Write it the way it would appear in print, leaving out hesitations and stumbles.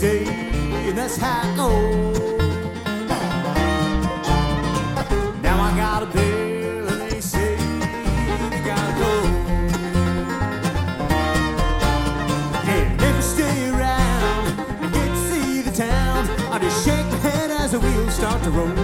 stay, and that's how it goes. Now I got a bill, and they say you gotta go. And if you stay around and get to see the town, I just shake my head as the wheels start to roll.